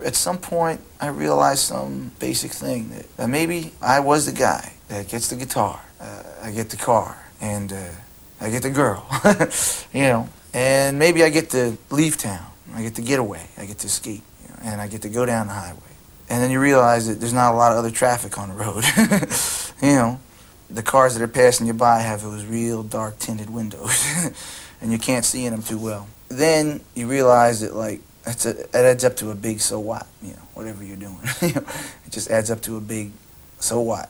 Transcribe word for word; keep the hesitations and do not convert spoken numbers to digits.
at some point, I realized some basic thing that, that maybe I was the guy that gets the guitar, uh, I get the car, and uh, I get the girl, you know, and maybe I get to leave town, I get to get away, I get to escape, you know, and I get to go down the highway. And then you realize that there's not a lot of other traffic on the road, you know. The cars that are passing you by have those real dark tinted windows, and you can't see in them too well. Then you realize that, like, that's a, it adds up to a big so what, you know, whatever you're doing. It just adds up to a big so what.